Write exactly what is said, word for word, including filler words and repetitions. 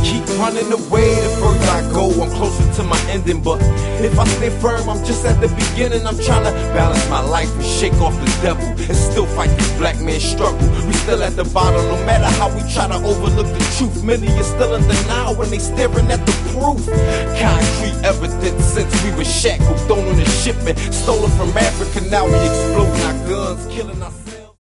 keep running away, the further I go, I'm closer to my ending. But if I stay firm, I'm just at the beginning. I'm trying to balance my life and shake off the devil, and still fight this black man struggle. We still at the bottom, no matter how we try to overlook the truth. Many are still in denial when they staring at the proof. Concrete evidence since we were shackled, thrown on a shipment, stolen from Africa. Now we exploding our guns, killing ourselves.